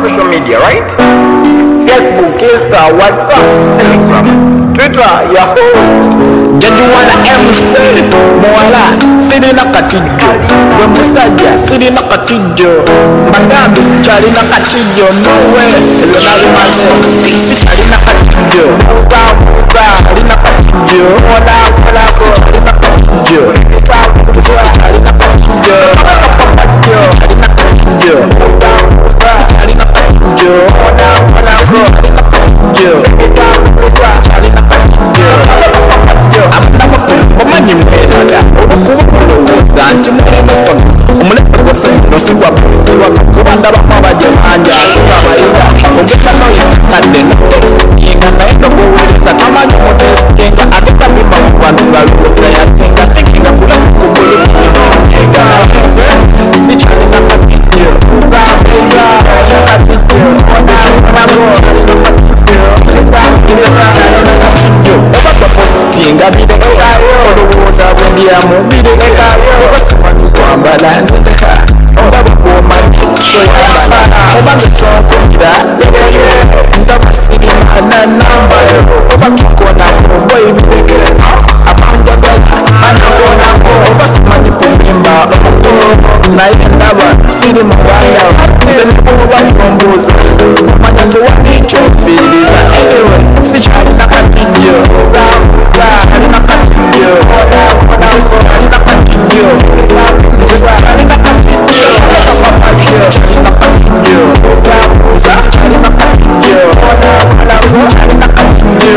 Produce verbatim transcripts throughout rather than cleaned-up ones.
social media, right? Facebook, Insta, WhatsApp, Telegram, Twitter, Yahoo. Did you wanna ever say Moala, Sidi Nakatijo, the Musaja, Sidi Nakatijo, Madame Sichari Nakatijo, no way, Leonardo Manson, Sichari Nakatijo, Musa, Musa, Nakatijo, Mola, Mola, Sichari Nakatijo, Sichari Nakatijo, Sichari Nakatijo, Musa, Musa, Sichari Nakatijo, Mola, Mola, Sichari Nakatijo, Musa, Musa, Sichari Nakatijo. Omanyi mbeeraga okuba olowooza nti mulimu sono omulembe gwaffe nosigwa busiwa kuba ndabamu abajja banja abayiga omutanoyisakadde notekisinga naye nokuwuliriza tamanyi omutesikenga ate tabimba mu bantu balowooza yakenga tekinga kulasikumbulukinoenga sikyalina katijjo nzabeza katijjo nga birekekayo olowooza bwendyamu birekekayo obasimanyi kwambala nzendeka ndabagomanye soyasa oba misonkomira lekayo ndabasirimana nambayo oba tukonako boyi bireke abanjagala anakonako obasimanyi kuvimba omuto naye ndaba siri muganda nze ndikubatombuuza kumanya tewali kyonfiiriza anyway sikyalina katijjo alina katijjo alina katijjo alina katijjo alina katijjo alina katijjo alina katijjo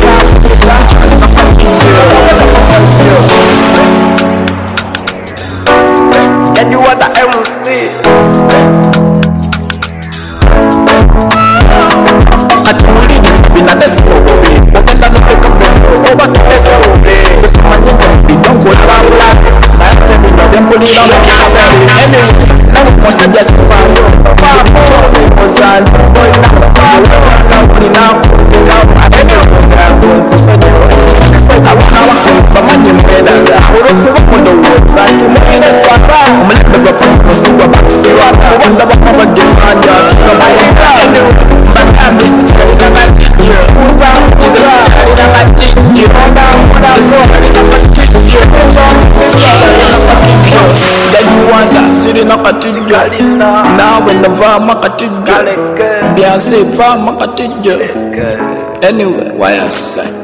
and you want the M C katulini sabina desinobe ogenda nopekabeno oba tuteseobe betumanyinza bidonkolabawula nayate bino bempulira mukisali ene nawe musajja sifayo ozali olina owazanga olinaku ateneongago nkusonyiwe abaana bakulu bamanyi mbeeraga olwokuba mulowooza nti mulina saba omulembe gwafumusibwa bakusirwa kuba ndabako bajjemanja tukabayinga ene bagambi sikyalina matijjo sikyalina matijjo sikyalina matijjo ndagiwanda sirina katijjo naawe navaamu akatijjo byansi vaamu akatijjo anyway wayasa